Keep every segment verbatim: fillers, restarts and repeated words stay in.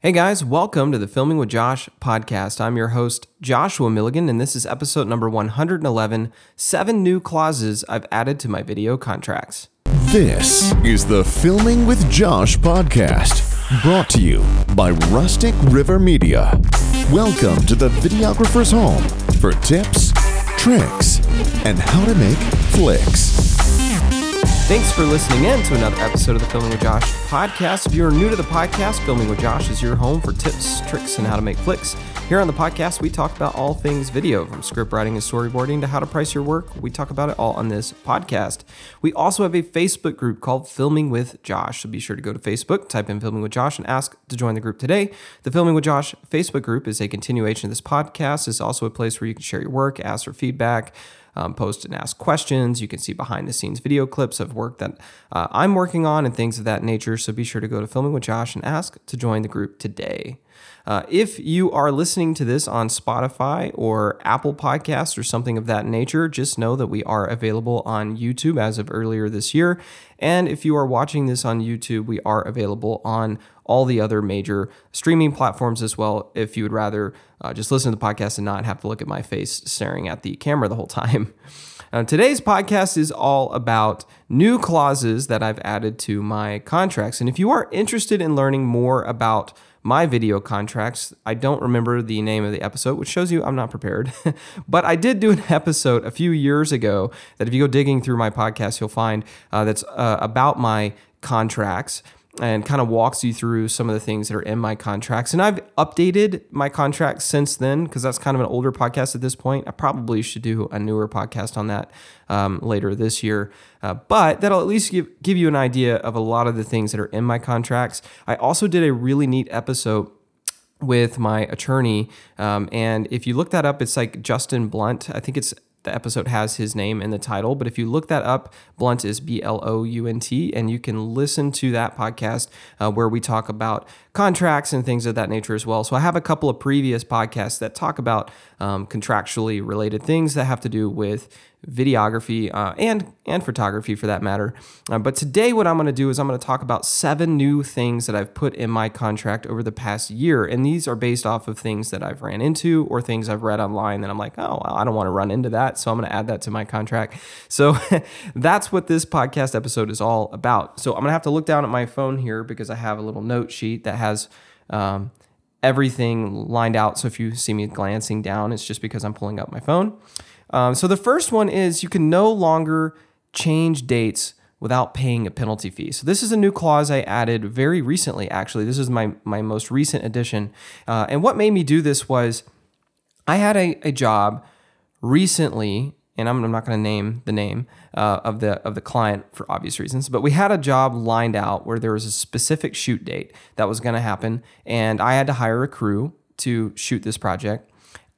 Hey guys, welcome to the Filming with Josh podcast. I'm your host, Joshua Milligan, and this is episode number one hundred eleven, Seven New Clauses I've Added to My Video Contracts. This is the Filming with Josh podcast, brought to you by Rustic River Media. Welcome to the videographer's home for tips, tricks, and how to make flicks. Thanks for listening in to another episode of the Filming with Josh podcast. If you're new to the podcast, Filming with Josh is your home for tips, tricks, and how to make flicks. Here on the podcast, we talk about all things video, from script writing and storyboarding to how to price your work. We talk about it all on this podcast. We also have a Facebook group called Filming with Josh, so be sure to go to Facebook, type in Filming with Josh, and ask to join the group today. The Filming with Josh Facebook group is a continuation of this podcast. It's also a place where you can share your work, ask for feedback, Um, post and ask questions. You can see behind the scenes video clips of work that uh, I'm working on and things of that nature. So be sure to go to Filming with Josh and ask to join the group today. Uh, if you are listening to this on Spotify or Apple Podcasts or something of that nature, just know that we are available on YouTube as of earlier this year. And if you are watching this on YouTube, we are available on all the other major streaming platforms as well, if you would rather uh, just listen to the podcast and not have to look at my face staring at the camera the whole time. Uh, today's podcast is all about new clauses that I've added to my contracts. And if you are interested in learning more about my video contracts, I don't remember the name of the episode, which shows you I'm not prepared. But I did do an episode a few years ago that if you go digging through my podcast, you'll find uh, that's uh, about my contracts and kind of walks you through some of the things that are in my contracts. And I've updated my contracts since then because that's kind of an older podcast at this point. I probably should do a newer podcast on that um, later this year. Uh, but that'll at least give, give you an idea of a lot of the things that are in my contracts. I also did a really neat episode with my attorney. Um, and if you look that up, it's like Justin Blunt. I think it's the episode has his name in the title, but if you look that up, Blunt is B L O U N T, and you can listen to that podcast uh, where we talk about contracts and things of that nature as well. So I have a couple of previous podcasts that talk about um, contractually related things that have to do with videography uh, and and photography for that matter. Uh, but today what I'm going to do is I'm going to talk about seven new things that I've put in my contract over the past year. And these are based off of things that I've ran into or things I've read online that I'm like, oh, well, I don't want to run into that. So I'm going to add that to my contract. So that's what this podcast episode is all about. So I'm going to have to look down at my phone here because I have a little note sheet that has um, everything lined out. So if you see me glancing down, it's just because I'm pulling up my phone. Um, so the first one is you can no longer change dates without paying a penalty fee. So this is a new clause I added very recently, actually. This is my, my most recent addition. Uh, and what made me do this was I had a, a job recently, and I'm, I'm not going to name the name uh, of the of the client for obvious reasons, but we had a job lined out where there was a specific shoot date that was going to happen, and I had to hire a crew to shoot this project.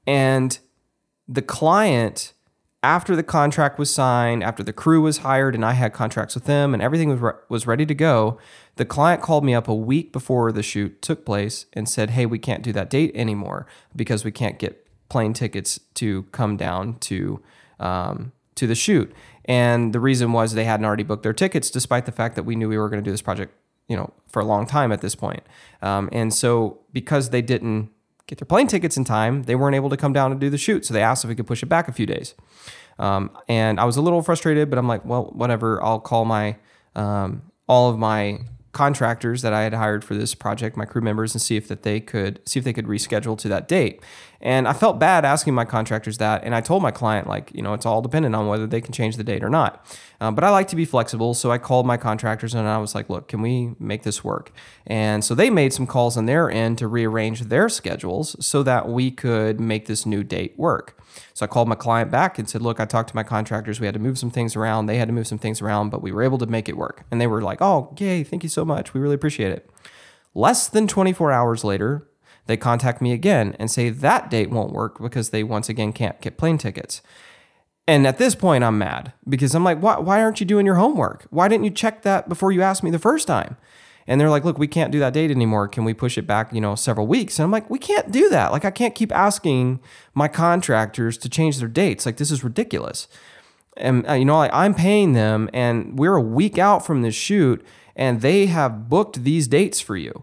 And the client, after the contract was signed, after the crew was hired and I had contracts with them and everything was re- was ready to go, the client called me up a week before the shoot took place and said, hey, we can't do that date anymore because we can't get plane tickets to come down to um, to the shoot. And the reason was they hadn't already booked their tickets, despite the fact that we knew we were going to do this project, you know, for a long time at this point. Um, and so because they didn't get their plane tickets in time, they weren't able to come down and do the shoot. So they asked if we could push it back a few days. Um, and I was a little frustrated, but I'm like, well, whatever. I'll call my um, all of my contractors that I had hired for this project, my crew members, and see if that they could see if they could reschedule to that date. And I felt bad asking my contractors that, and I told my client, like, you know, it's all dependent on whether they can change the date or not. Um, but I like to be flexible, so I called my contractors and I was like, look, can we make this work? And so they made some calls on their end to rearrange their schedules so that we could make this new date work. So I called my client back and said, look, I talked to my contractors. We had to move some things around. They had to move some things around, but we were able to make it work. And they were like, oh, yay, thank you so much. We really appreciate it. Less than twenty-four hours later, they contact me again and say that date won't work because they once again can't get plane tickets. And at this point, I'm mad because I'm like, why, why aren't you doing your homework? Why didn't you check that before you asked me the first time? And they're like, look, we can't do that date anymore. Can we push it back, you know, several weeks? And I'm like, we can't do that. Like, I can't keep asking my contractors to change their dates. Like, this is ridiculous. And, uh, you know, like, I'm paying them and we're a week out from this shoot and they have booked these dates for you.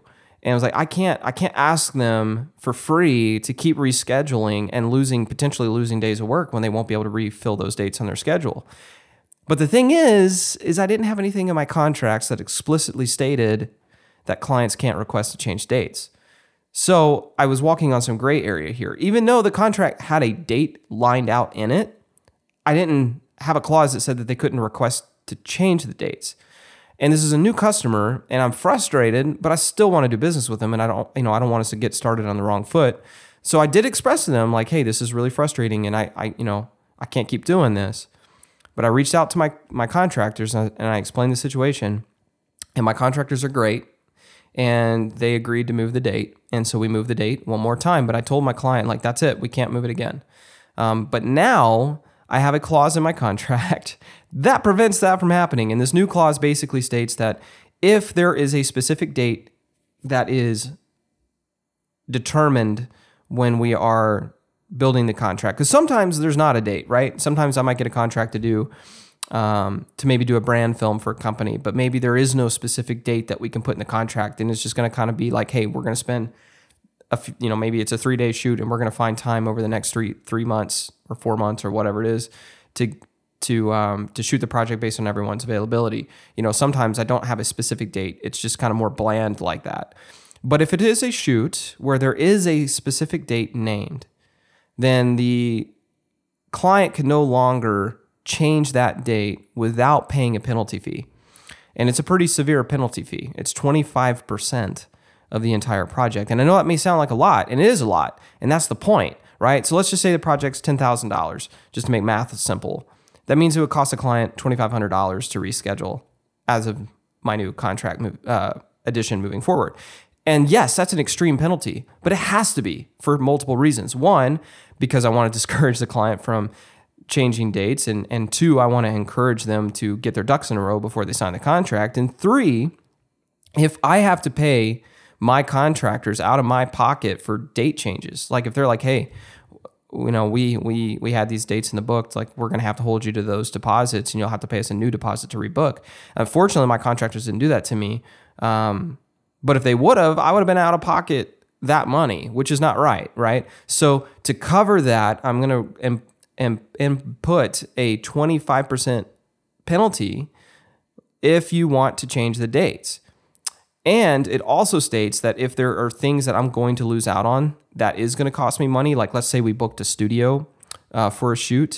And I was like, I can't, I can't ask them for free to keep rescheduling and losing, potentially losing days of work when they won't be able to refill those dates on their schedule. But the thing is, is I didn't have anything in my contracts that explicitly stated that clients can't request to change dates. So I was walking on some gray area here. Even though the contract had a date lined out in it, I didn't have a clause that said that they couldn't request to change the dates. And this is a new customer, and I'm frustrated, but I still want to do business with them, and I don't, you know, I don't want us to get started on the wrong foot. So I did express to them, like, hey, this is really frustrating, and I, I you know, I can't keep doing this. But I reached out to my my contractors, and I explained the situation, and my contractors are great, and they agreed to move the date, and so we moved the date one more time. But I told my client, like, that's it, we can't move it again. Um, but now I have a clause in my contract that prevents that from happening. And this new clause basically states that if there is a specific date that is determined when we are building the contract, because sometimes there's not a date, right? Sometimes I might get a contract to do, um, to maybe do a brand film for a company, but maybe there is no specific date that we can put in the contract. And it's just going to kind of be like, hey, we're going to spend a f- you know, maybe it's a three day shoot and we're going to find time over the next three, three months or four months or whatever it is to, to, um, to shoot the project based on everyone's availability. You know, sometimes I don't have a specific date. It's just kind of more bland like that. But if it is a shoot where there is a specific date named, then the client can no longer change that date without paying a penalty fee. And it's a pretty severe penalty fee. It's twenty-five percent of the entire project. And I know that may sound like a lot, and it is a lot, and that's the point, right? So let's just say the project's ten thousand dollars, just to make math simple. That means it would cost a client twenty-five hundred dollars to reschedule as of my new contract move, uh, addition moving forward. And yes, that's an extreme penalty, but it has to be for multiple reasons. One, because I want to discourage the client from changing dates, and, and two, I want to encourage them to get their ducks in a row before they sign the contract. And three, if I have to pay my contractors out of my pocket for date changes, like if they're like, hey, you know, we we we had these dates in the book, like we're going to have to hold you to those deposits and you'll have to pay us a new deposit to rebook. Unfortunately, my contractors didn't do that to me. Um, but if they would have, I would have been out of pocket that money, which is not right, right? So to cover that, I'm going to im- im- input a twenty-five percent penalty if you want to change the dates. And it also states that if there are things that I'm going to lose out on, that is going to cost me money. Like let's say we booked a studio uh, for a shoot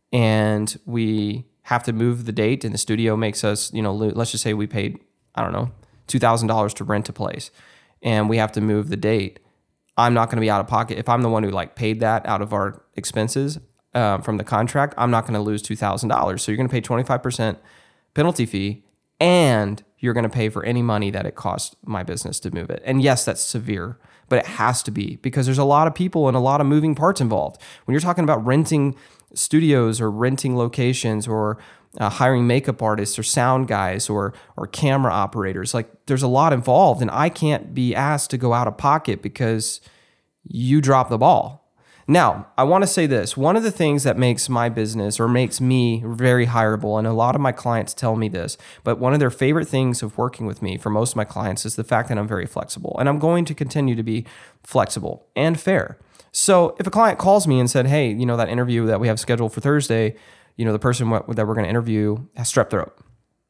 and we have to move the date and the studio makes us, you know, lo- let's just say we paid, I don't know, two thousand dollars to rent a place and we have to move the date. I'm not going to be out of pocket. If I'm the one who like paid that out of our expenses uh, from the contract, I'm not going to lose two thousand dollars. So you're going to pay twenty-five percent penalty fee and you're going to pay for any money that it costs my business to move it. And yes, that's severe, but it has to be because there's a lot of people and a lot of moving parts involved. When you're talking about renting studios or renting locations or uh, hiring makeup artists or sound guys or or camera operators, like there's a lot involved and I can't be asked to go out of pocket because you dropped the ball. Now, I want to say this. One of the things that makes my business or makes me very hireable, and a lot of my clients tell me this, but one of their favorite things of working with me for most of my clients is the fact that I'm very flexible. And I'm going to continue to be flexible and fair. So if a client calls me and said, hey, you know, that interview that we have scheduled for Thursday, you know, the person that we're going to interview has strep throat,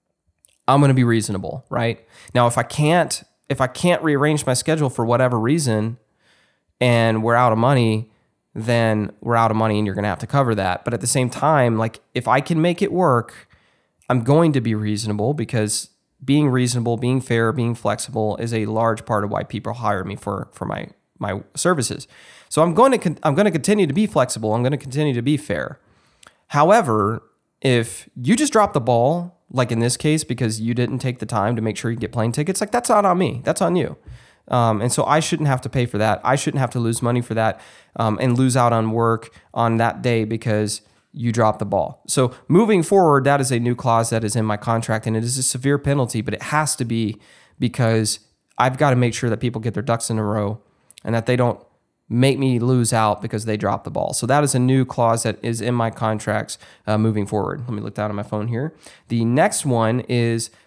I'm going to be reasonable, right? Now, if I can't, if I can't rearrange my schedule for whatever reason and we're out of money, then we're out of money and you're going to have to cover that. But at the same time, like if I can make it work, I'm going to be reasonable because being reasonable, being fair, being flexible is a large part of why people hire me for, for my, my services. So I'm going to, con- I'm going to continue to be flexible. I'm going to continue to be fair. However, if you just drop the ball, like in this case, because you didn't take the time to make sure you get plane tickets, like that's not on me. That's on you. Um, and so I shouldn't have to pay for that. I shouldn't have to lose money for that um, and lose out on work on that day because you dropped the ball. So moving forward, that is a new clause that is in my contract and it is a severe penalty, but it has to be because I've got to make sure that people get their ducks in a row and that they don't make me lose out because they dropped the ball. So that is a new clause that is in my contracts uh, moving forward. Let me look down at my phone here. The next one is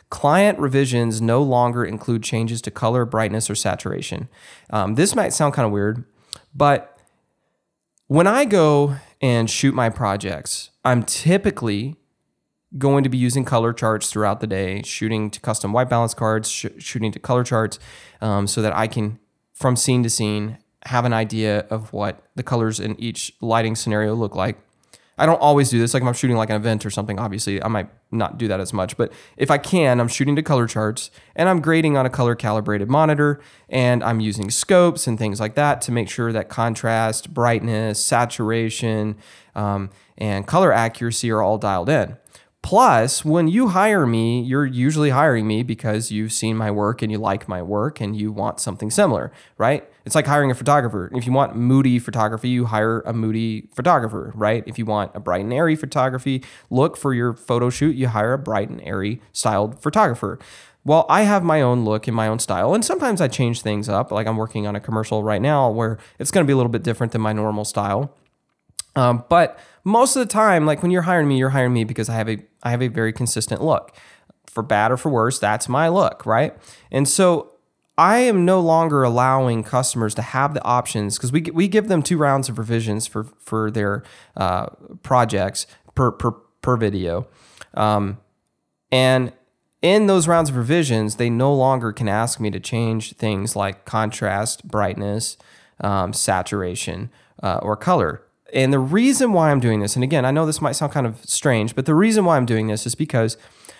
client revisions no longer include changes to color, brightness, or saturation. Um, this might sound kind of weird, but when I go and shoot my projects, I'm typically going to be using color charts throughout the day, shooting to custom white balance cards, sh- shooting to color charts, um, so that I can, from scene to scene, have an idea of what the colors in each lighting scenario look like. I don't always do this. Like if I'm shooting like an event or something, obviously I might not do that as much. But if I can, I'm shooting to color charts and I'm grading on a color calibrated monitor, and I'm using scopes and things like that to make sure that contrast, brightness, saturation, um, and color accuracy are all dialed in. Plus, when you hire me, you're usually hiring me because you've seen my work and you like my work and you want something similar, right? It's like hiring a photographer. If you want moody photography, you hire a moody photographer, right? If you want a bright and airy photography look for your photo shoot, you hire a bright and airy styled photographer. Well, I have my own look and my own style, and sometimes I change things up. Like I'm working on a commercial right now where it's going to be a little bit different than my normal style. Um, but most of the time, like when you're hiring me, you're hiring me because I have a I have a very consistent look. For bad or for worse, that's my look, right? And so I am no longer allowing customers to have the options, because we we give them two rounds of revisions for for their uh, projects per per per video, um, and in those rounds of revisions, they no longer can ask me to change things like contrast, brightness, um, saturation, uh, or color. And the reason why I'm doing this, and again, I know this might sound kind of strange, but the reason why I'm doing this is because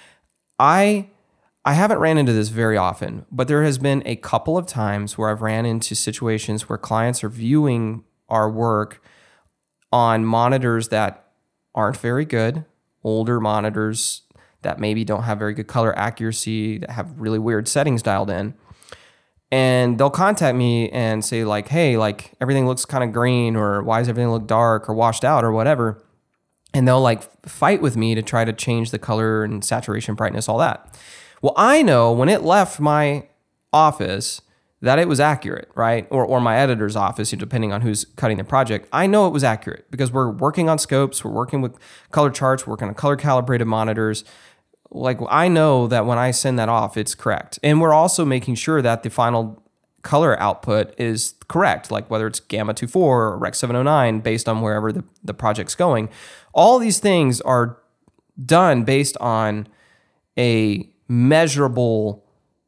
I I haven't ran into this very often, but there has been a couple of times where I've ran into situations where clients are viewing our work on monitors that aren't very good, older monitors that maybe don't have very good color accuracy, that have really weird settings dialed in. And they'll contact me and say like, hey, like everything looks kind of green, or why does everything look dark or washed out or whatever. And they'll like fight with me to try to change the color and saturation, brightness, all that. Well, I know when it left my office that it was accurate, right? Or or my editor's office, depending on who's cutting the project. I know it was accurate because we're working on scopes, we're working with color charts, we're working on color calibrated monitors. Like I know that when I send that off, it's correct. And we're also making sure that the final color output is correct, like whether it's Gamma twenty-four or Rec seven oh nine, based on wherever the, the project's going. All these things are done based on a measurable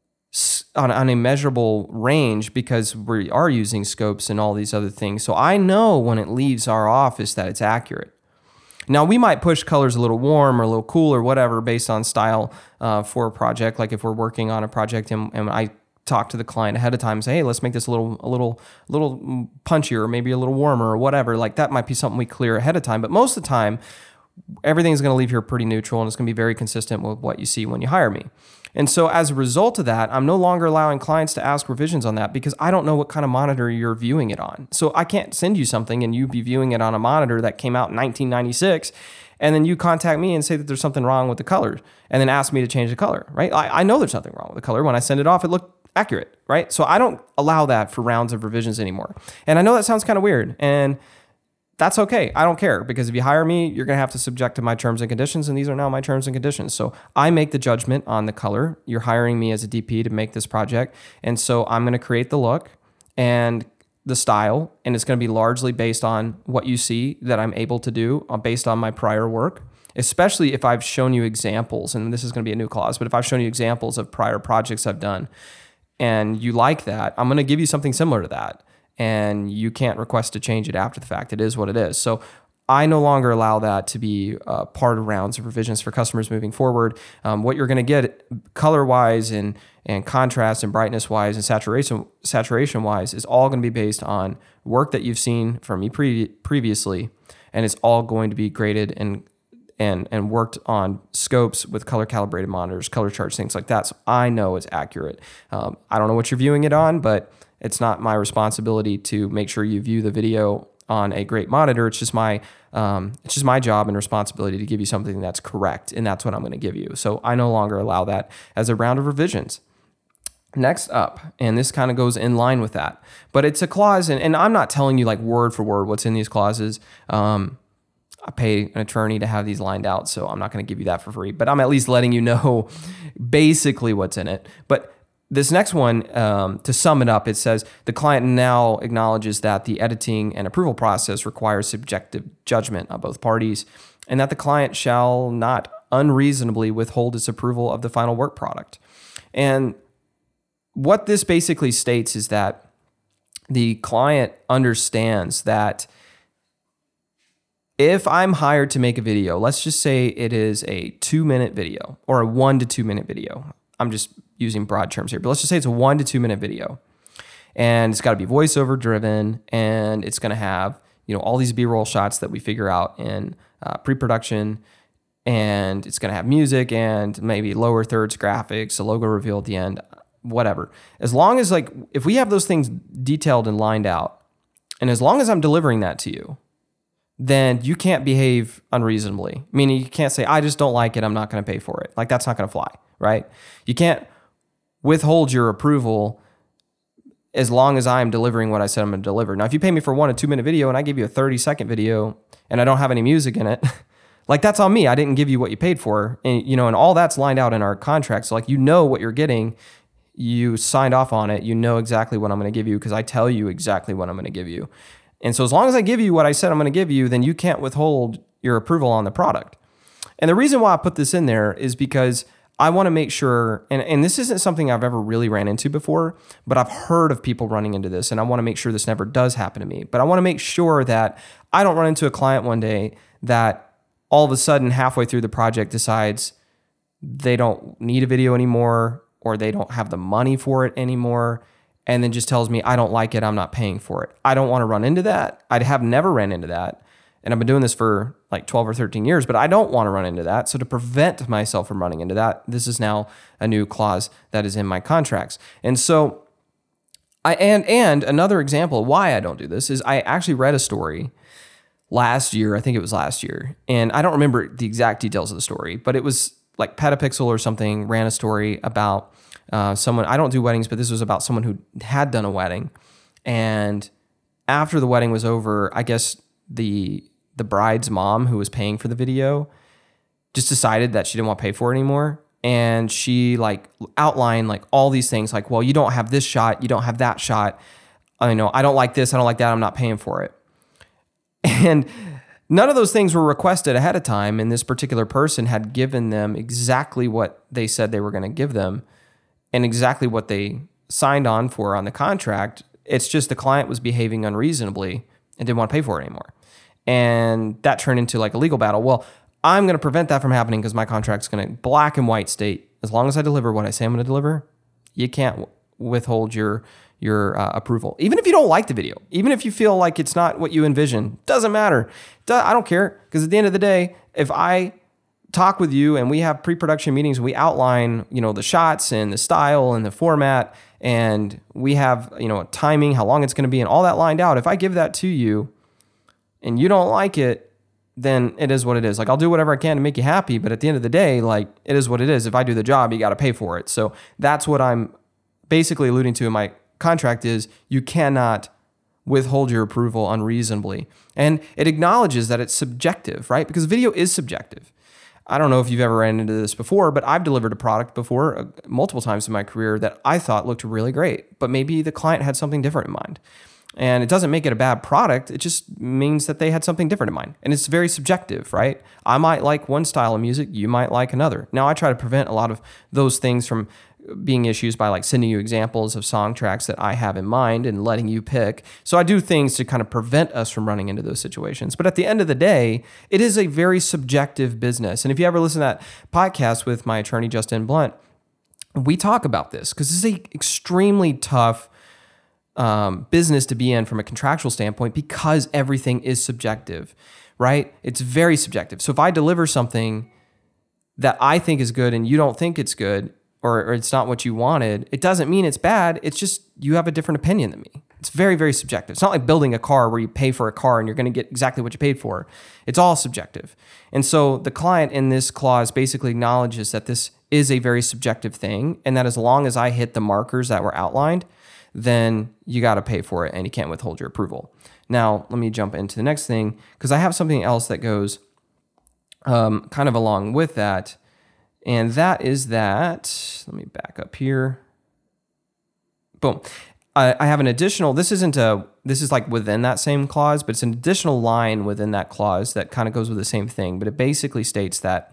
on, on a measurable range, because we are using scopes and all these other things. So I know when it leaves our office that it's accurate. Now, we might push colors a little warm or a little cool or whatever based on style uh, for a project. Like if we're working on a project and, and I talk to the client ahead of time and say, hey, let's make this a little, a little, a little punchier or maybe a little warmer or whatever. Like that might be something we clear ahead of time. But most of the time, everything's going to leave here pretty neutral, and it's going to be very consistent with what you see when you hire me. And so as a result of that, I'm no longer allowing clients to ask revisions on that because I don't know what kind of monitor you're viewing it on. So I can't send you something and you be viewing it on a monitor that came out in nineteen ninety-six, and then you contact me and say that there's something wrong with the color and then ask me to change the color, right? I, I know there's nothing wrong with the color. When I send it off, it looked accurate, right? So I don't allow that for rounds of revisions anymore. And I know that sounds kind of weird, and that's okay. I don't care, because if you hire me, you're going to have to subject to my terms and conditions, and these are now my terms and conditions. So I make the judgment on the color. You're hiring me as a D P to make this project, and so I'm going to create the look and the style, and it's going to be largely based on what you see that I'm able to do based on my prior work, especially if I've shown you examples, and this is going to be a new clause, but if I've shown you examples of prior projects I've done and you like that, I'm going to give you something similar to that. And you can't request to change it after the fact. It is what it is. So I no longer allow that to be uh, part of rounds of revisions for customers moving forward. Um, what you're going to get color-wise and and contrast and brightness-wise and saturation saturation-wise is all going to be based on work that you've seen from me pre- previously, and it's all going to be graded and and and worked on scopes with color-calibrated monitors, color charts, things like that. So I know it's accurate. Um, I don't know what you're viewing it on, but it's not my responsibility to make sure you view the video on a great monitor. It's just my um, it's just my job and responsibility to give you something that's correct, and that's what I'm going to give you. So I no longer allow that as a round of revisions. Next up, and this kind of goes in line with that, but it's a clause, and, and I'm not telling you like word for word what's in these clauses. Um, I pay an attorney to have these lined out, so I'm not going to give you that for free, but I'm at least letting you know basically what's in it. But this next one, um, to sum it up, it says the client now acknowledges that the editing and approval process requires subjective judgment on both parties, and that the client shall not unreasonably withhold its approval of the final work product. And what this basically states is that the client understands that if I'm hired to make a video, let's just say it is a two minute video or a one to two minute video. I'm just using broad terms here, but let's just say it's a one to two minute video, and it's got to be voiceover driven, and it's going to have, you know, all these B-roll shots that we figure out in uh, pre-production, and it's going to have music and maybe lower thirds graphics, a logo reveal at the end, whatever. As long as, like, if we have those things detailed and lined out, and as long as I'm delivering that to you, then you can't behave unreasonably. Meaning you can't say, I just don't like it, I'm not going to pay for it. Like, that's not going to fly, right? You can't withhold your approval as long as I'm delivering what I said I'm going to deliver. Now, if you pay me for one and two minute video and I give you a thirty second video and I don't have any music in it, like, that's on me. I didn't give you what you paid for. And, you know, and all that's lined out in our contract. So, like, you know what you're getting. You signed off on it. You know exactly what I'm going to give you because I tell you exactly what I'm going to give you. And so as long as I give you what I said I'm going to give you, then you can't withhold your approval on the product. And the reason why I put this in there is because I want to make sure, and, and this isn't something I've ever really ran into before, but I've heard of people running into this, and I want to make sure this never does happen to me. But I want to make sure that I don't run into a client one day that all of a sudden halfway through the project decides they don't need a video anymore, or they don't have the money for it anymore, and then just tells me, I don't like it, I'm not paying for it. I don't want to run into that. I have never ran into that. And I've been doing this for like twelve or thirteen years, but I don't want to run into that. So to prevent myself from running into that, this is now a new clause that is in my contracts. And so I, and, and another example of why I don't do this is I actually read a story last year. I think it was last year. And I don't remember the exact details of the story, but it was like Petapixel or something ran a story about Uh, someone, I don't do weddings, but this was about someone who had done a wedding. And after the wedding was over, I guess the the bride's mom, who was paying for the video, just decided that she didn't want to pay for it anymore. And she like outlined like all these things like, well, you don't have this shot, you don't have that shot. I know, I don't like this, I don't like that, I'm not paying for it. And none of those things were requested ahead of time. And this particular person had given them exactly what they said they were going to give them, and exactly what they signed on for on the contract. It's just the client was behaving unreasonably and didn't want to pay for it anymore. And that turned into like a legal battle. Well, I'm going to prevent that from happening because my contract's going to black and white state, as long as I deliver what I say I'm going to deliver, you can't w- withhold your your uh, approval. Even if you don't like the video, even if you feel like it's not what you envision, doesn't matter. I don't care, because at the end of the day, if I talk with you and we have pre-production meetings, we outline, you know, the shots and the style and the format, and we have, you know, timing, how long it's going to be, and all that lined out. If I give that to you and you don't like it, then it is what it is. Like, I'll do whatever I can to make you happy, but at the end of the day, like, it is what it is. If I do the job, you got to pay for it. So that's what I'm basically alluding to in my contract is you cannot withhold your approval unreasonably. And it acknowledges that it's subjective, right? Because video is subjective. I don't know if you've ever ran into this before, but I've delivered a product before uh, multiple times in my career that I thought looked really great, but maybe the client had something different in mind. And it doesn't make it a bad product. It just means that they had something different in mind. And it's very subjective, right? I might like one style of music, you might like another. Now, I try to prevent a lot of those things from being issues by like sending you examples of song tracks that I have in mind and letting you pick. So I do things to kind of prevent us from running into those situations. But at the end of the day, it is a very subjective business. And if you ever listen to that podcast with my attorney, Justin Blunt, we talk about this because this is an extremely tough um, business to be in from a contractual standpoint because everything is subjective, right? It's very subjective. So if I deliver something that I think is good and you don't think it's good, Or, or it's not what you wanted, it doesn't mean it's bad. It's just you have a different opinion than me. It's very, very subjective. It's not like building a car where you pay for a car and you're going to get exactly what you paid for. It's all subjective. And so the client in this clause basically acknowledges that this is a very subjective thing, and that as long as I hit the markers that were outlined, then you got to pay for it and you can't withhold your approval. Now, let me jump into the next thing because I have something else that goes um, kind of along with that. And that is that, let me back up here. Boom. I, I have an additional, this isn't a, this is like within that same clause, but it's an additional line within that clause that kind of goes with the same thing. But it basically states that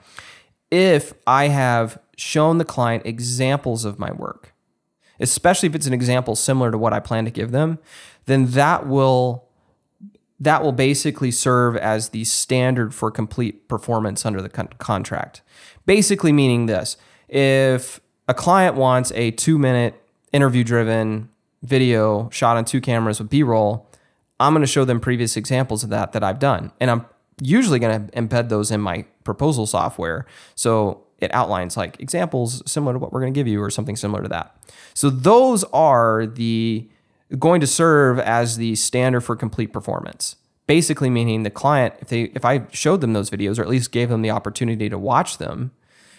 if I have shown the client examples of my work, especially if it's an example similar to what I plan to give them, then that will that will basically serve as the standard for complete performance under the con- contract. Basically meaning this: if a client wants a two-minute interview-driven video shot on two cameras with B-roll, I'm going to show them previous examples of that that I've done, and I'm usually going to embed those in my proposal software. So it outlines like examples similar to what we're going to give you or something similar to that. So those are the going to serve as the standard for complete performance. Basically meaning the client, if they if I showed them those videos or at least gave them the opportunity to watch them,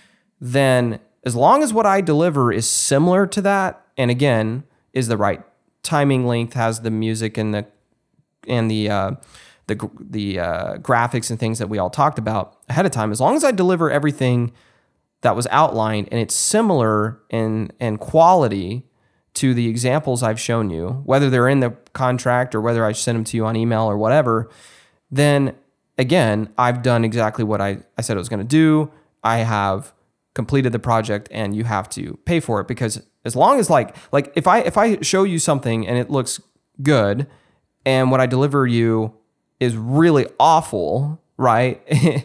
then as long as what I deliver is similar to that, and again, is the right timing length, has the music and the and the uh, the the uh, graphics and things that we all talked about ahead of time, as long as I deliver everything that was outlined and it's similar in in quality to the examples I've shown you, whether they're in the contract or whether I send them to you on email or whatever, then again, I've done exactly what I, I said I was going to do. I have completed the project and you have to pay for it, because as long as like, like if I, if I show you something and it looks good and what I deliver you is really awful, right?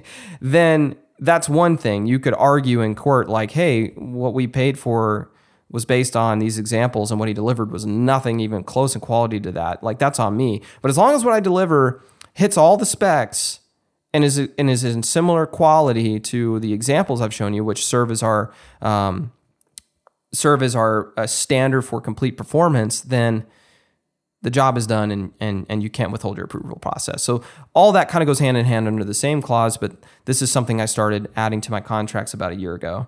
Then that's one thing. You could argue in court like, hey, what we paid for was based on these examples and what he delivered was nothing even close in quality to that. Like, that's on me. But as long as what I deliver hits all the specs and is and is in similar quality to the examples I've shown you, which serve as our um, serve as our uh, standard for complete performance, then the job is done and and and you can't withhold your approval process. So all that kind of goes hand in hand under the same clause, but this is something I started adding to my contracts about a year ago.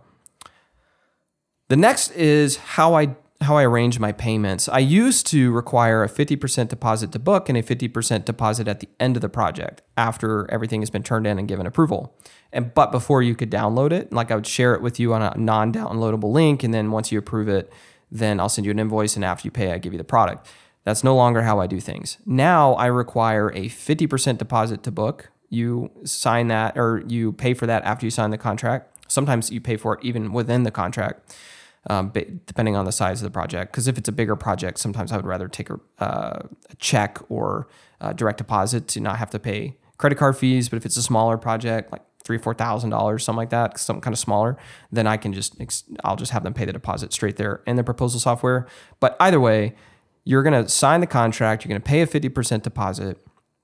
The next is how I how I arrange my payments. I used to require a fifty percent deposit to book and a fifty percent deposit at the end of the project after everything has been turned in and given approval. And but before you could download it, like I would share it with you on a non-downloadable link, and then once you approve it, then I'll send you an invoice, and after you pay, I give you the product. That's no longer how I do things. Now I require a fifty percent deposit to book. You sign that, or you pay for that after you sign the contract. Sometimes you pay for it even within the contract. Um, depending on the size of the project. Because if it's a bigger project, sometimes I would rather take a, uh, a check or a direct deposit to not have to pay credit card fees. But if it's a smaller project, like three, four thousand dollars, something like that, something kind of smaller, then I can just I'll just have them pay the deposit straight there in the proposal software. But either way, you're going to sign the contract. You're going to pay a fifty percent deposit,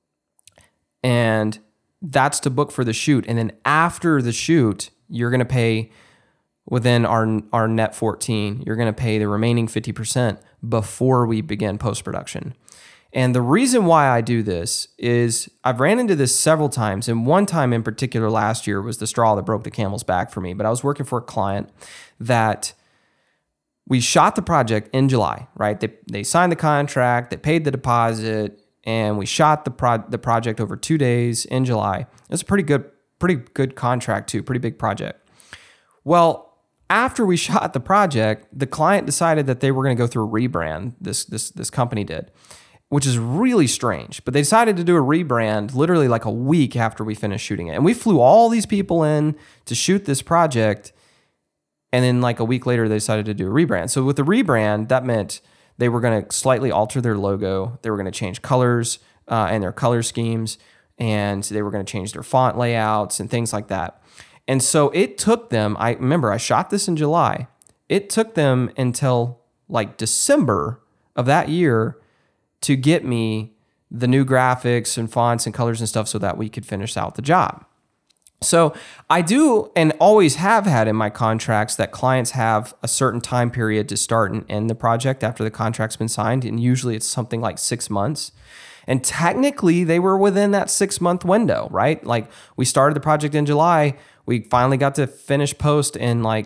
and that's to book for the shoot. And then after the shoot, you're going to pay. Within our our net fourteen, you're going to pay the remaining fifty percent before we begin post-production. And the reason why I do this is I've ran into this several times, and one time in particular last year was the straw that broke the camel's back for me. But I was working for a client that we shot the project in July, right? They they signed the contract, they paid the deposit, and we shot the pro- the project over two days in July. It's a pretty good pretty good contract too, pretty big project. Well, after we shot the project, the client decided that they were going to go through a rebrand. This this this company did, which is really strange. But they decided to do a rebrand literally like a week after we finished shooting it. And we flew all these people in to shoot this project. And then like a week later, they decided to do a rebrand. So with the rebrand, that meant they were going to slightly alter their logo. They were going to change colors uh, and their color schemes. And they were going to change their font layouts and things like that. And so it took them, I remember I shot this in July. It took them until like December of that year to get me the new graphics and fonts and colors and stuff so that we could finish out the job. So I do and always have had in my contracts that clients have a certain time period to start and end the project after the contract's been signed. And usually it's something like six months. And technically they were within that six month window, right? Like we started the project in July. We finally got to finish post in like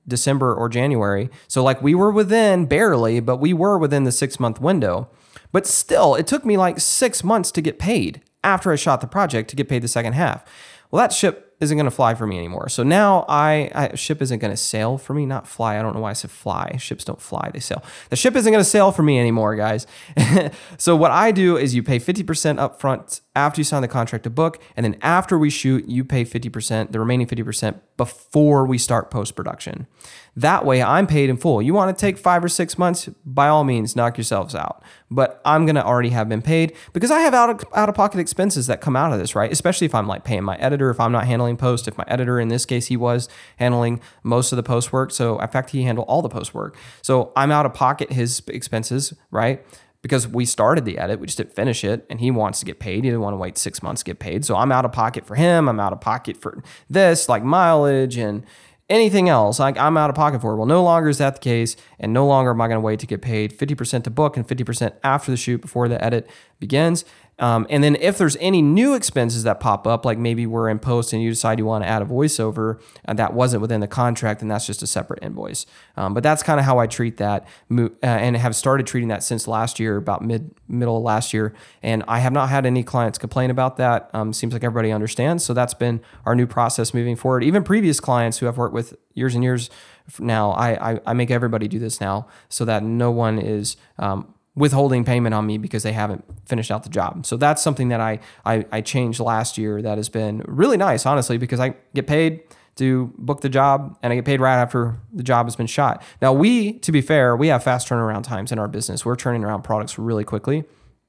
December or January. So like we were within barely, but we were within the six month window. But still, it took me like six months to get paid after I shot the project to get paid the second half. Well, that ship isn't going to fly for me anymore. So now I, I ship isn't going to sail for me, not fly. I don't know why I said fly. Ships don't fly, they sail. The ship isn't going to sail for me anymore, guys. So what I do is you pay fifty percent up front after you sign the contract to book. And then after we shoot, you pay fifty percent, the remaining fifty percent before we start post-production. That way I'm paid in full. You want to take five or six months, by all means, knock yourselves out. But I'm going to already have been paid because I have out of, out-of-pocket expenses that come out of this, right? Especially if I'm like paying my editor, if I'm not handling post, if my editor, in this case, he was handling most of the post work. So in fact, he handled all the post work. So I'm out of pocket his expenses, right? Because we started the edit, we just didn't finish it, and he wants to get paid. He didn't want to wait six months to get paid. So I'm out of pocket for him. I'm out of pocket for this, like mileage and anything else. Like I'm out of pocket for it. Well, no longer is that the case, and no longer am I going to wait to get paid fifty percent to book and fifty percent after the shoot before the edit begins. Um, and then if there's any new expenses that pop up, like maybe we're in post and you decide you want to add a voiceover uh, that wasn't within the contract, then that's just a separate invoice. Um, but that's kind of how I treat that uh, and have started treating that since last year, about mid middle of last year. And I have not had any clients complain about that. Um, seems like everybody understands. So that's been our new process moving forward. Even previous clients who I've worked with years and years now, I, I, I make everybody do this now so that no one is um, withholding payment on me because they haven't finished out the job. So that's something that I, I I changed last year that has been really nice, honestly, because I get paid to book the job and I get paid right after the job has been shot. Now we, to be fair, we have fast turnaround times in our business. We're turning around products really quickly.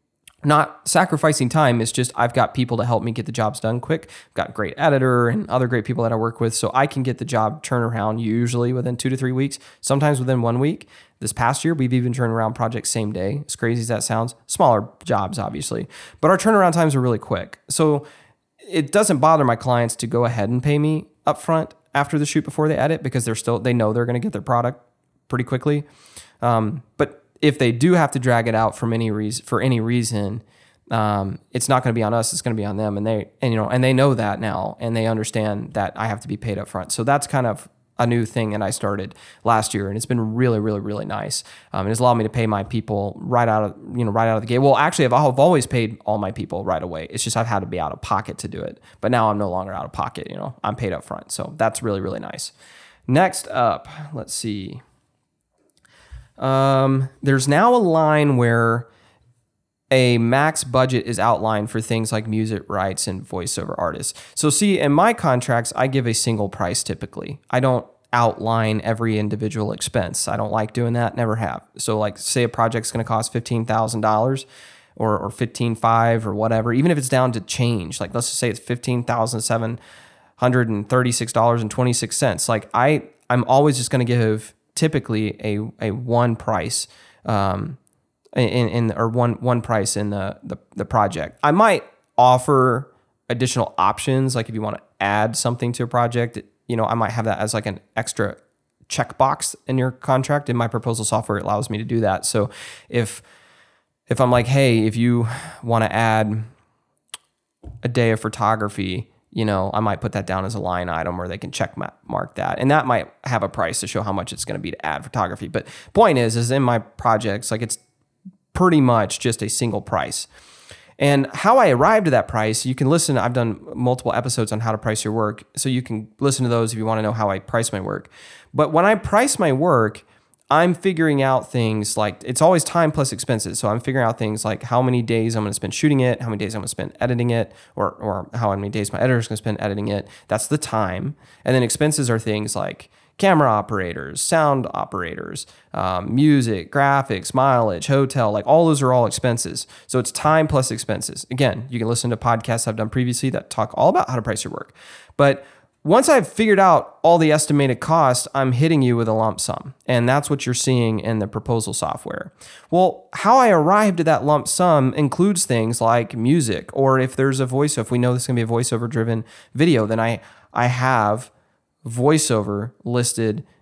Not sacrificing time, it's just I've got people to help me get the jobs done quick. I've got a great editor and other great people that I work with, so I can get the job turned around usually within two to three weeks, sometimes within one week. This past year, we've even turned around projects same day. As crazy as that sounds, smaller jobs, obviously, but our turnaround times are really quick. So it doesn't bother my clients to go ahead and pay me upfront after the shoot before they edit because they're still they know they're going to get their product pretty quickly. Um, but if they do have to drag it out for any reason, for any reason, um, it's not going to be on us. It's going to be on them, and they and you know and they know that now, and they understand that I have to be paid up front. So that's kind of a new thing that I started last year, and it's been really, really, really nice. Um, it's allowed me to pay my people right out of you know right out of the gate. Well, actually, I've, I've always paid all my people right away. It's just I've had to be out of pocket to do it, but now I'm no longer out of pocket. You know, I'm paid up front, so that's really, really nice. Next up, let's see. Um, there's now a line where a max budget is outlined for things like music rights and voiceover artists. So see, in my contracts, I give a single price typically. I don't outline every individual expense. I don't like doing that, never have. So like say a project's going to cost fifteen thousand dollars or, or fifteen five or whatever, even if it's down to change, like let's just say it's fifteen thousand seven hundred thirty-six dollars and twenty-six cents. Like I, I'm always just going to give typically a a one price um, in in or one one price in the, the the project. I might offer additional options, like if you want to add something to a project, you know, I might have that as like an extra checkbox in your contract. In my proposal software, it allows me to do that. So if if I'm like, hey, if you want to add a day of photography, you know, I might put that down as a line item where they can check mark that. And that might have a price to show how much it's going to be to add photography. But point is, is in my projects, like it's pretty much just a single price. And how I arrived at that price, you can listen. I've done multiple episodes on how to price your work. So you can listen to those if you want to know how I price my work. But when I price my work, I'm figuring out things like, it's always time plus expenses. So I'm figuring out things like how many days I'm going to spend shooting it, how many days I'm going to spend editing it, or or how many days my editor is going to spend editing it. That's the time. And then expenses are things like camera operators, sound operators, um, music, graphics, mileage, hotel, like all those are all expenses. So it's time plus expenses. Again, you can listen to podcasts I've done previously that talk all about how to price your work. But once I've figured out all the estimated costs, I'm hitting you with a lump sum. And that's what you're seeing in the proposal software. Well, how I arrived at that lump sum includes things like music, or if there's a voiceover, if we know this is going to be a voiceover driven video, then I, I have voiceover listed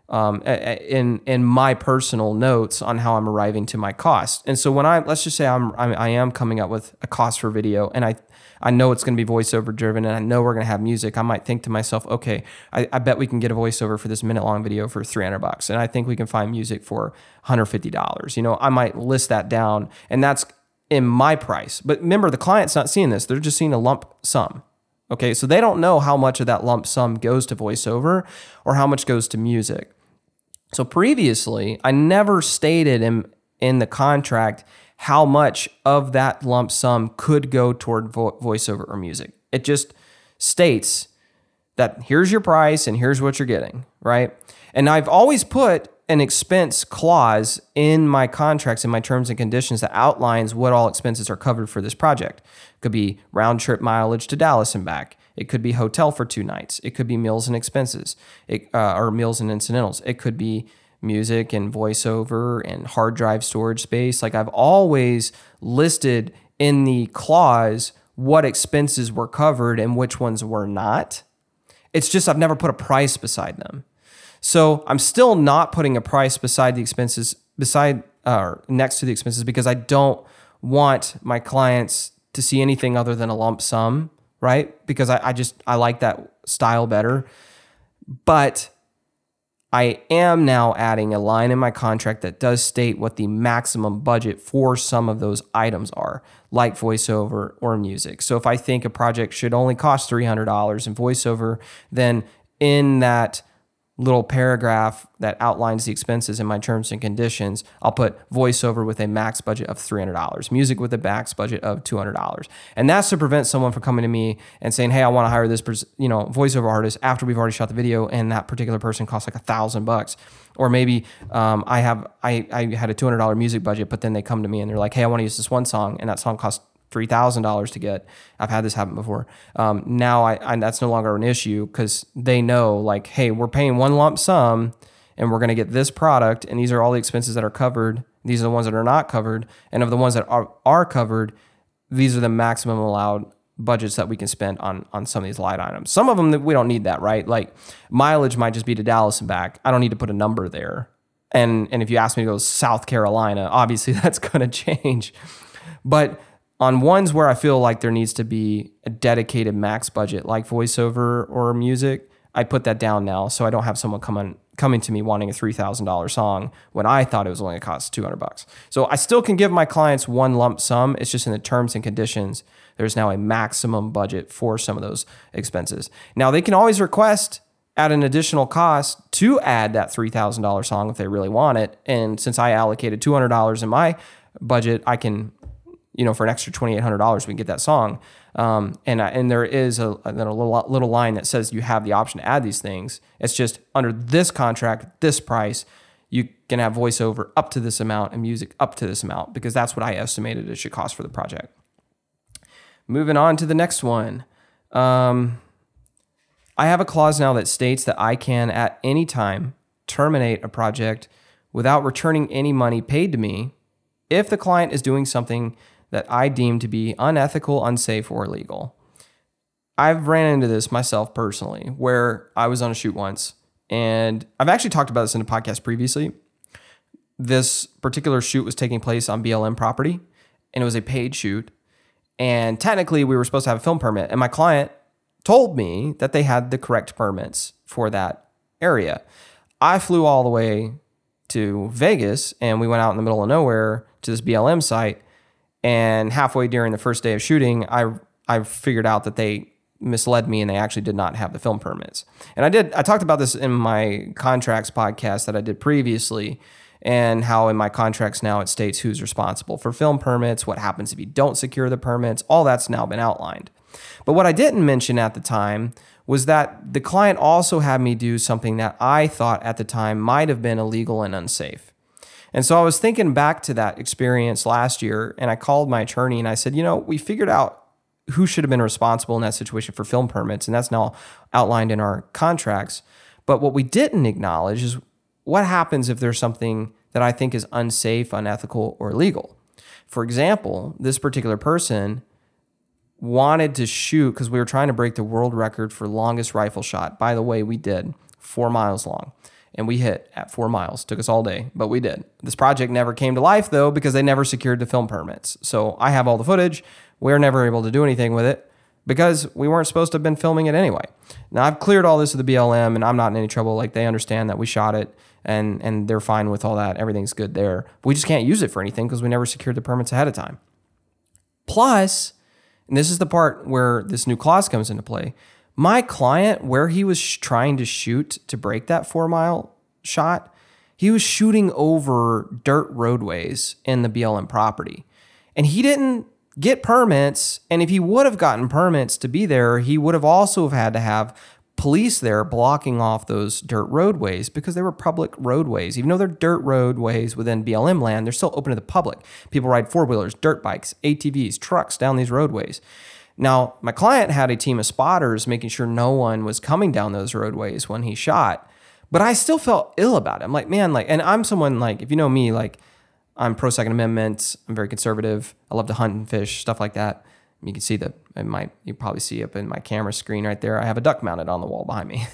um, in in my personal notes on how I'm arriving to my cost. And so when I let's just say I'm, I'm I am coming up with a cost for video, and I I know it's going to be voiceover driven, and I know we're going to have music. I might think to myself, okay, I, I bet we can get a voiceover for this minute long video for three hundred bucks, and I think we can find music for one hundred fifty dollars. You know, I might list that down, and that's in my price. But remember, the client's not seeing this; they're just seeing a lump sum. Okay, so they don't know how much of that lump sum goes to voiceover or how much goes to music. So previously, I never stated in, in the contract how much of that lump sum could go toward vo- voiceover or music. It just states that here's your price and here's what you're getting, right? And I've always put an expense clause in my contracts, in my terms and conditions, that outlines what all expenses are covered for this project. It could be round trip mileage to Dallas and back. It could be hotel for two nights. It could be meals and expenses, it, uh, or meals and incidentals. It could be music and voiceover and hard drive storage space. Like I've always listed in the clause what expenses were covered and which ones were not. It's just I've never put a price beside them. So I'm still not putting a price beside the expenses, beside or uh, next to the expenses, because I don't want my clients to see anything other than a lump sum, right? Because I, I just, I like that style better. But I am now adding a line in my contract that does state what the maximum budget for some of those items are, like voiceover or music. So if I think a project should only cost three hundred dollars in voiceover, then in that little paragraph that outlines the expenses in my terms and conditions, I'll put voiceover with a max budget of three hundred dollars, music with a max budget of two hundred dollars. And that's to prevent someone from coming to me and saying, hey, I want to hire this pers- you know, voiceover artist after we've already shot the video and that particular person costs like a thousand bucks. Or maybe um, I have I, I had a two hundred dollars music budget, but then they come to me and they're like, hey, I want to use this one song, and that song costs three thousand dollars to get. I've had this happen before. Um, now I, I that's no longer an issue because they know, like, hey, we're paying one lump sum and we're going to get this product, and these are all the expenses that are covered. These are the ones that are not covered. And of the ones that are, are covered, these are the maximum allowed budgets that we can spend on, on some of these line items. Some of them, we don't need that, right? Like mileage might just be to Dallas and back. I don't need to put a number there. And, and if you ask me to go to South Carolina, obviously that's going to change. But on ones where I feel like there needs to be a dedicated max budget, like voiceover or music, I put that down now so I don't have someone coming coming to me wanting a three thousand dollars song when I thought it was only going to cost two hundred bucks. So I still can give my clients one lump sum. It's just in the terms and conditions, there's now a maximum budget for some of those expenses. Now, they can always request at an additional cost to add that three thousand dollars song if they really want it. And since I allocated two hundred dollars in my budget, I can, you know, for an extra twenty-eight hundred dollars, we can get that song. Um, and and there is a, a little, little line that says you have the option to add these things. It's just under this contract, this price, you can have voiceover up to this amount and music up to this amount, because that's what I estimated it should cost for the project. Moving on to the next one. Um, I have a clause now that states that I can at any time terminate a project without returning any money paid to me if the client is doing something that I deem to be unethical, unsafe, or illegal. I've ran into this myself personally, where I was on a shoot once, and I've actually talked about this in a podcast previously. This particular shoot was taking place on B L M property, and it was a paid shoot, and technically we were supposed to have a film permit, and my client told me that they had the correct permits for that area. I flew all the way to Vegas, and we went out in the middle of nowhere to this B L M site. And halfway during the first day of shooting, I I figured out that they misled me and they actually did not have the film permits. And I did I talked about this in my contracts podcast that I did previously, and how in my contracts now it states who's responsible for film permits, what happens if you don't secure the permits. All that's now been outlined. But what I didn't mention at the time was that the client also had me do something that I thought at the time might have been illegal and unsafe. And so I was thinking back to that experience last year, and I called my attorney and I said, you know, we figured out who should have been responsible in that situation for film permits, and that's now outlined in our contracts. But what we didn't acknowledge is what happens if there's something that I think is unsafe, unethical, or illegal. For example, this particular person wanted to shoot, because we were trying to break the world record for longest rifle shot. By the way, we did, four miles long. and we hit at four miles. Took us all day, but we did. This project never came to life though, because they never secured the film permits. So I have all the footage. We're never able to do anything with it because we weren't supposed to have been filming it anyway. Now I've cleared all this with the B L M and I'm not in any trouble. Like they understand that we shot it and, and they're fine with all that. Everything's good there. But we just can't use it for anything because we never secured the permits ahead of time. Plus, and this is the part where this new clause comes into play, my client, where he was sh- trying to shoot to break that four mile shot, he was shooting over dirt roadways in the B L M property. And he didn't get permits. And if he would have gotten permits to be there, he would have also have had to have police there blocking off those dirt roadways because they were public roadways. Even though they're dirt roadways within B L M land, they're still open to the public. People ride four-wheelers, dirt bikes, A T Vs, trucks down these roadways. Now, my client had a team of spotters making sure no one was coming down those roadways when he shot, but I still felt ill about it. I'm like, man, like, and I'm someone like, if you know me, like, I'm pro-Second Amendment. I'm very conservative. I love to hunt and fish, stuff like that. You can see that in my, you probably see up in my camera screen right there. I have a duck mounted on the wall behind me.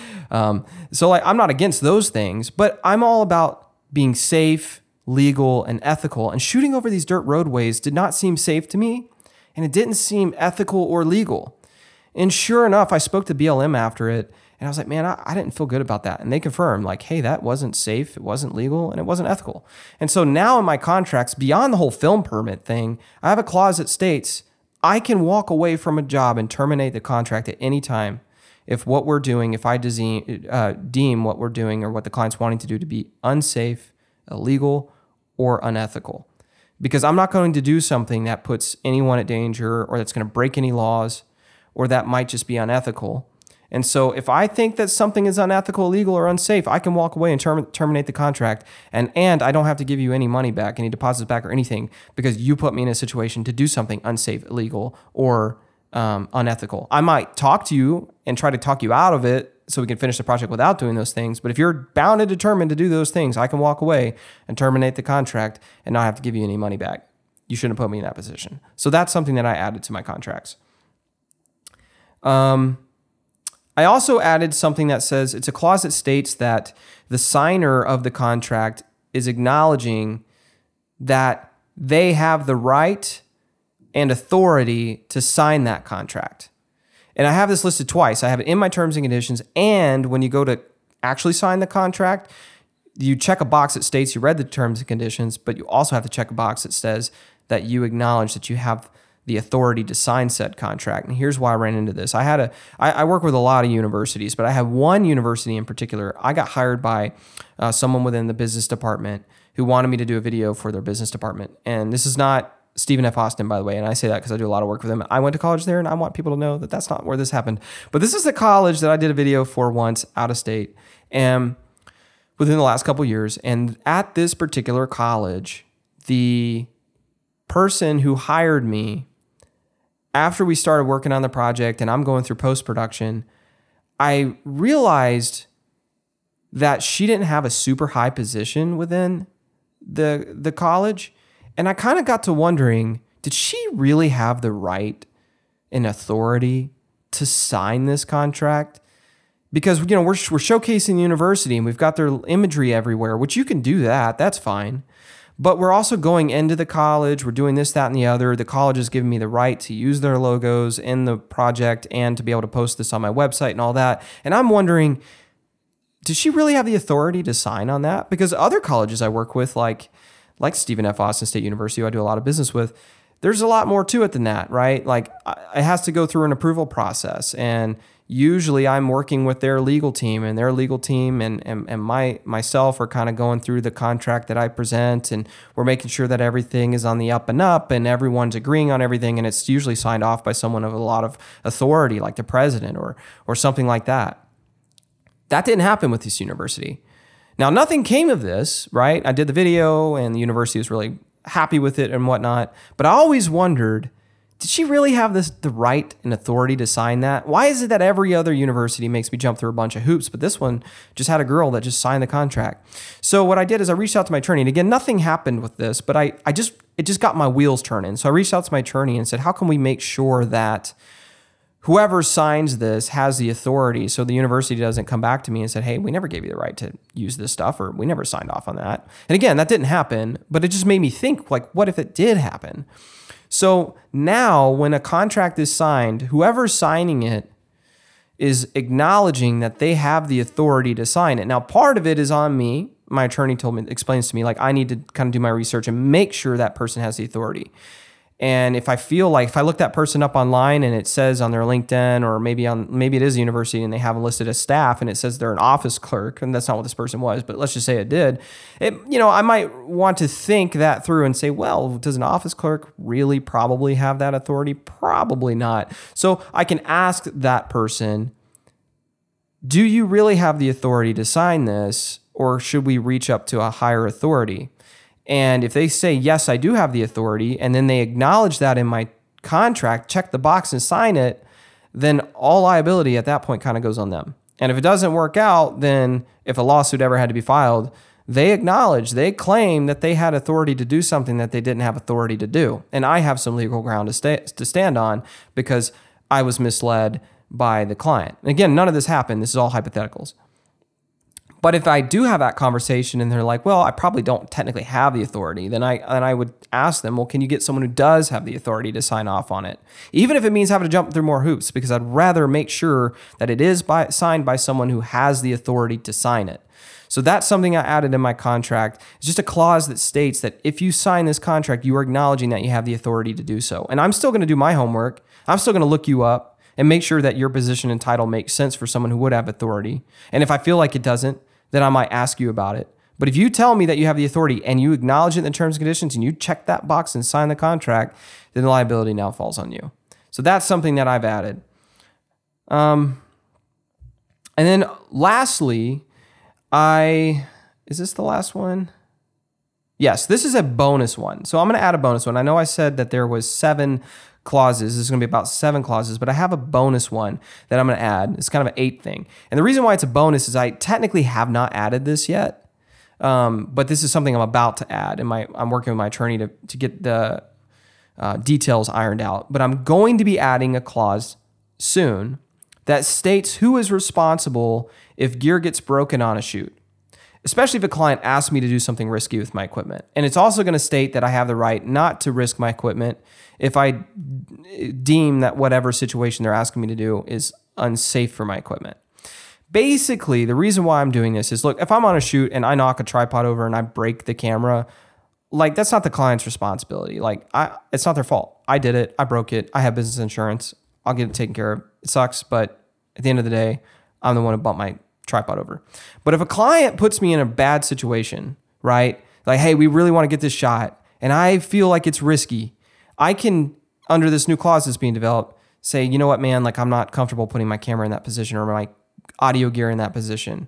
um, so like, I'm not against those things, but I'm all about being safe, legal, and ethical. And shooting over these dirt roadways did not seem safe to me. And it didn't seem ethical or legal. And sure enough, I spoke to B L M after it, and I was like, man, I, I didn't feel good about that. And they confirmed, like, hey, that wasn't safe, it wasn't legal, and it wasn't ethical. And so now in my contracts, beyond the whole film permit thing, I have a clause that states I can walk away from a job and terminate the contract at any time if what we're doing, if I deem, uh, deem what we're doing or what the client's wanting to do to be unsafe, illegal, or unethical. Because I'm not going to do something that puts anyone at danger or that's going to break any laws or that might just be unethical. And so if I think that something is unethical, illegal, or unsafe, I can walk away and term- terminate the contract. And, and I don't have to give you any money back, any deposits back or anything because you put me in a situation to do something unsafe, illegal, or um, unethical. I might talk to you and try to talk you out of it so we can finish the project without doing those things. But if you're bound and determined to do those things, I can walk away and terminate the contract and not have to give you any money back. You shouldn't have put me in that position. So that's something that I added to my contracts. Um, I also added something that says, it's a clause that states that the signer of the contract is acknowledging that they have the right and authority to sign that contract. And I have this listed twice. I have it in my terms and conditions. And when you go to actually sign the contract, you check a box that states you read the terms and conditions, but you also have to check a box that says that you acknowledge that you have the authority to sign said contract. And here's why I ran into this. I had a, I, I work with a lot of universities, but I have one university in particular. I got hired by uh, someone within the business department who wanted me to do a video for their business department. And this is not Stephen F. Austin, by the way, and I say that because I do a lot of work with him. I went to college there, and I want people to know that that's not where this happened. But this is the college that I did a video for once out of state, and within the last couple of years. And at this particular college, the person who hired me, after we started working on the project and I'm going through post-production, I realized that she didn't have a super high position within the the college. And I kind of got to wondering, did she really have the right and authority to sign this contract? Because, you know, we're we're showcasing the university and we've got their imagery everywhere, which you can do that. That's fine. But we're also going into the college. We're doing this, that, and the other. The college has given me the right to use their logos in the project and to be able to post this on my website and all that. And I'm wondering, does she really have the authority to sign on that? Because other colleges I work with, like... like Stephen F. Austin State University, who I do a lot of business with, there's a lot more to it than that, right? Like it has to go through an approval process. And usually I'm working with their legal team and their legal team and, and, and my myself are kind of going through the contract that I present. And we're making sure that everything is on the up and up and everyone's agreeing on everything. And it's usually signed off by someone of a lot of authority, like the president or or something like that. That didn't happen with this university. Now, nothing came of this, right? I did the video and the university was really happy with it and whatnot. But I always wondered, did she really have this the right and authority to sign that? Why is it that every other university makes me jump through a bunch of hoops, but this one just had a girl that just signed the contract? So what I did is I reached out to my attorney. And again, nothing happened with this, but I, I just it just got my wheels turning. So I reached out to my attorney and said, how can we make sure that whoever signs this has the authority. So the university doesn't come back to me and said, hey, we never gave you the right to use this stuff, or we never signed off on that. And again, that didn't happen, but it just made me think, like, what if it did happen? So now when a contract is signed, whoever's signing it is acknowledging that they have the authority to sign it. Now, part of it is on me. My attorney told me, explains to me, like, I need to kind of do my research and make sure that person has the authority. And if I feel like, if I look that person up online and it says on their LinkedIn, or maybe on, maybe it is a university and they have listed as staff and it says they're an office clerk, and that's not what this person was, but let's just say it did. It, you know, I might want to think that through and say, well, does an office clerk really probably have that authority? Probably not. So I can ask that person, do you really have the authority to sign this, or should we reach up to a higher authority? And if they say, yes, I do have the authority, and then they acknowledge that in my contract, check the box and sign it, then all liability at that point kind of goes on them. And if it doesn't work out, then if a lawsuit ever had to be filed, they acknowledge, they claim that they had authority to do something that they didn't have authority to do. And I have some legal ground to, stay, to stand on because I was misled by the client. And again, none of this happened. This is all hypotheticals. But if I do have that conversation and they're like, well, I probably don't technically have the authority, then I then I would ask them, well, can you get someone who does have the authority to sign off on it? Even if it means having to jump through more hoops, because I'd rather make sure that it is by, signed by someone who has the authority to sign it. So that's something I added in my contract. It's just a clause that states that if you sign this contract, you are acknowledging that you have the authority to do so. And I'm still going to do my homework. I'm still going to look you up and make sure that your position and title makes sense for someone who would have authority. And if I feel like it doesn't, then I might ask you about it. But if you tell me that you have the authority and you acknowledge it in the terms and conditions and you check that box and sign the contract, then the liability now falls on you. So that's something that I've added. Um, and then lastly, I, is this the last one? Yes, this is a bonus one. So I'm going to add a bonus one. I know I said that there was seven clauses. This is going to be about seven clauses, but I have a bonus one that I'm going to add. It's kind of an eight thing. And the reason why it's a bonus is I technically have not added this yet, um, but this is something I'm about to add. And my I'm working with my attorney to, to get the uh, details ironed out. But I'm going to be adding a clause soon that states who is responsible if gear gets broken on a shoot, especially if a client asks me to do something risky with my equipment. And it's also going to state that I have the right not to risk my equipment if I deem that whatever situation they're asking me to do is unsafe for my equipment. Basically, the reason why I'm doing this is, look, if I'm on a shoot and I knock a tripod over and I break the camera, like, that's not the client's responsibility. Like, I, it's not their fault. I did it. I broke it. I have business insurance. I'll get it taken care of. It sucks, but at the end of the day, I'm the one who bumped my tripod over. But if a client puts me in a bad situation, right? Like, hey, we really want to get this shot and I feel like it's risky, I can, under this new clause that's being developed, say, you know what, man, like, I'm not comfortable putting my camera in that position or my audio gear in that position.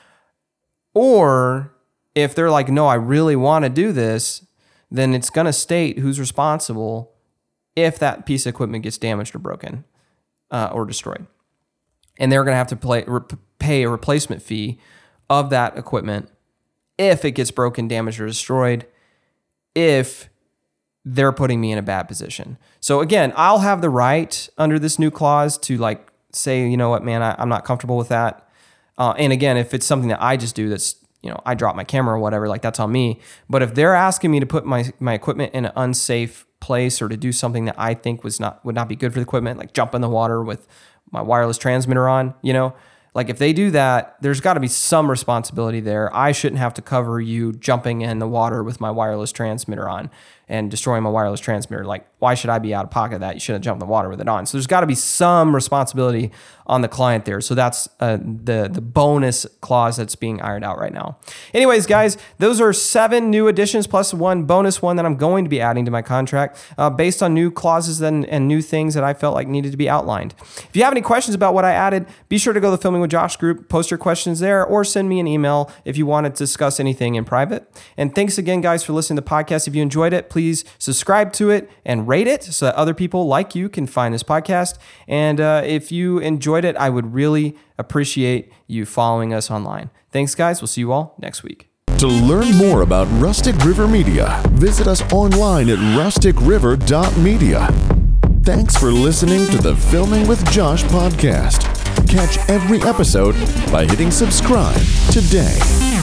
Or if they're like, no, I really want to do this, then it's going to state who's responsible if that piece of equipment gets damaged or broken uh, or destroyed. And they're going to have to play, re- pay a replacement fee of that equipment if it gets broken, damaged, or destroyed, if they're putting me in a bad position. So again, I'll have the right under this new clause to, like, say, you know what, man, I, I'm not comfortable with that. Uh, and again, if it's something that I just do that's, you know, I drop my camera or whatever, like, that's on me. But if they're asking me to put my, my equipment in an unsafe place or to do something that I think was not would not be good for the equipment, like jump in the water with my wireless transmitter on, you know, like, if they do that, there's got to be some responsibility there. I shouldn't have to cover you jumping in the water with my wireless transmitter on and destroying my wireless transmitter. Like, why should I be out of pocket of that? You shouldn't jump in the water with it on. So there's got to be some responsibility on the client there. So that's uh, the, the bonus clause that's being ironed out right now. Anyways, guys, those are seven new additions plus one bonus one that I'm going to be adding to my contract uh, based on new clauses and, and new things that I felt like needed to be outlined. If you have any questions about what I added, be sure to go to the Filming with Josh group, post your questions there, or send me an email if you want to discuss anything in private. And thanks again, guys, for listening to the podcast. If you enjoyed it, please subscribe to it and rate it so that other people like you can find this podcast. And uh, if you enjoyed it, I would really appreciate you following us online. Thanks, guys. We'll see you all next week. To learn more about Rustic River Media, visit us online at rustic river dot media. Thanks for listening to the Filming with Josh podcast. Catch every episode by hitting subscribe today.